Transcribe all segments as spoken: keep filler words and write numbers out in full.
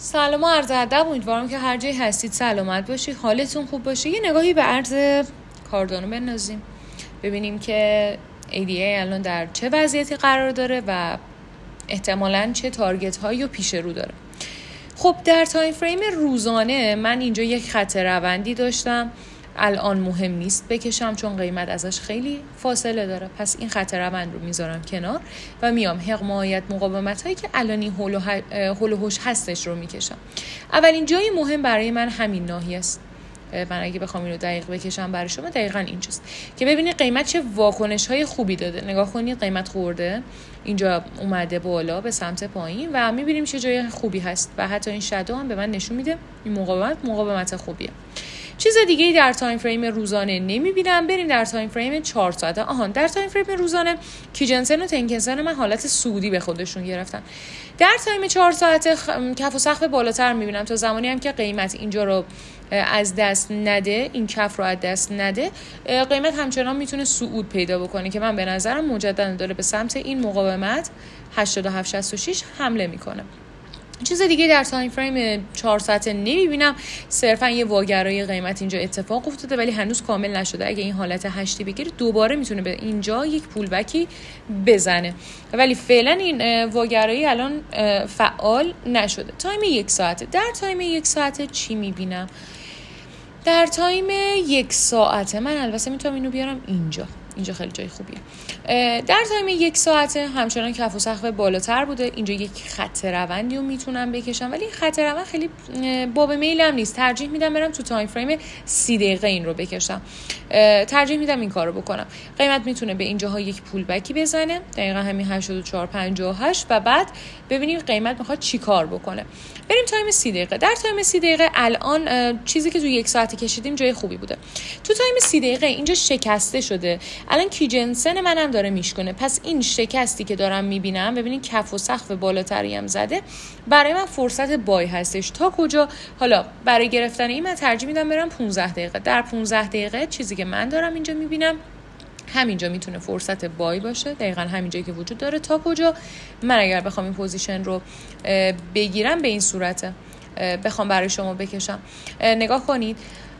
سلام و عرض ادب. امیدوارم که هر جایی هستید سلامت باشید، حالتون خوب باشه. یه نگاهی به عرض کاردانو بندازیم ببینیم که ای دی ای الان در چه وضعیتی قرار داره و احتمالاً چه تارگت هایی رو پیش رو داره. خب در تایم فریم روزانه من اینجا یک خط روندی داشتم، الان مهم نیست بکشم چون قیمت ازش خیلی فاصله داره، پس این خط روند رو میذارم کنار و میام حمایت مقاومت هایی که الانی هول و هوش هستش رو میکشم. اولین جای مهم برای من همین ناحیه است. من اگه بخوام اینو دقیق بکشم برای شما دقیقاً اینجاست که ببینید قیمت چه واکنش های خوبی داده. نگاه کنید، قیمت خورده، اینجا اومده بالا به سمت پایین و میبینیم چه جای خوبی هست و حتی این شادو هم به من نشون میده این مقاومت مقاومت خوبیه. چیز دیگه ای در تایم فریم روزانه نمیبینم. بریم در تایم فریم چهار ساعته. آهان در تایم فریم روزانه کیجنسن و تنکنسن من حالت سعودی به خودشون گرفتن. در تایم چهار ساعته خ... کف و سقف بالاتر میبینم تا زمانی هم که قیمت اینجا رو از دست نده، این کف رو از دست نده، قیمت همچنان میتونه صعود پیدا بکنه که من به نظرم مجددا داره به سمت این مقاومت هشتاد و هفت شصت و شش حمله میکنه. چیز دیگه در تایم فریم چهار ساعته نمیبینم، صرفا یه واگرای قیمت اینجا اتفاق افتاده ولی هنوز کامل نشده. اگه این حالت هشتی بگیره دوباره میتونه به اینجا یک پول بکی بزنه ولی فعلا این واگرایی الان فعال نشده. تایم یک ساعته. در تایم یک ساعته چی میبینم؟ در تایم یک ساعته من البته میتونم اینو بیارم اینجا، اینجا خیلی جای خوبیه. در تایم یک ساعته همچنان کف و سقف بالاتر بوده، اینجا یک خط روندی رو میتونم بکشم ولی خط روند خیلی باب میلم نیست. ترجیح میدم برم تو تایم فریم سی دقیقه این رو بکشم، ترجیح میدم این کار رو بکنم. قیمت میتونه به اینجاها یک پول بکی بزنه، دقیقا همین هشتاد و چهار پنجاه و هشت و بعد ببینیم قیمت میخواد چی کار بکنه. بریم تایم سی دقیقه. در تایم سی دقیقه الان چیزی که تو یک ساعته کشیدیم جای خوبی بوده. تو تایم سی دقیقه اینجا شکسته شده، الان کیجنسن منم داره میشکنه، پس این شکستی که دارم میبینم ببینید کف و سقف بالاتری هم زده، برای من فرصت بای هستش. تا کجا؟ حالا برای گرفتن این من ترجیح میدم برم پانزده دقیقه. در پانزده دقیقه چیزی که من دارم اینجا میبینم همینجا میتونه فرصت بای باشه، دقیقاً همینجایی که وجود داره. تا کجا؟ من اگر بخوام این پوزیشن رو بگیرم به این صورته، بخوام برای شما بکشم، نگاه کنید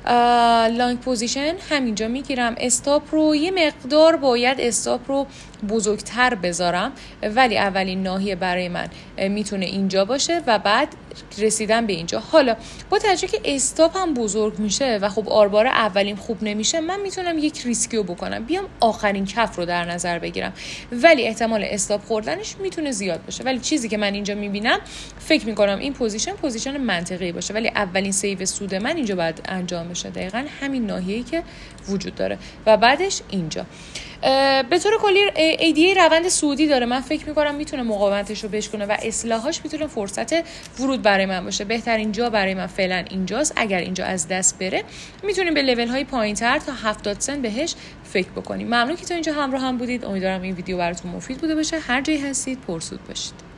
لانگ پوزیشن همینجا میگیرم. استاپ رو یه مقدار باید استاپ رو بزرگتر بذارم ولی اولین ناحیه برای من میتونه اینجا باشه و بعد رسیدن به اینجا. حالا با توجه که استاپ هم بزرگ میشه و خب آربار اولیم خوب نمیشه، من میتونم یک ریسکیو بکنم، بیام آخرین کف رو در نظر بگیرم ولی احتمال استاپ خوردنش میتونه زیاد باشه. ولی چیزی که من اینجا میبینم فکر میکنم این پوزیشن پوزیشن منطقی باشه ولی اولین سیو سود من اینجا باید انجام بشه، دقیقاً همین ناحیه‌ای که وجود داره و بعدش اینجا. به طور کلی ای دی ای روند سعودی داره، من فکر میکنم میتونه مقاومتش رو بشکنه و اصلاحاش میتونه فرصت ورود برای من باشه. بهترین جا برای من فعلا اینجاست. اگر اینجا از دست بره میتونیم به لول های پایین تر تا هفتاد سنت بهش فکر بکنیم. ممنون که تا اینجا همراه هم بودید. امیدوارم این ویدیو براتون مفید بوده باشه. هر جایی هستید پرسود باشید.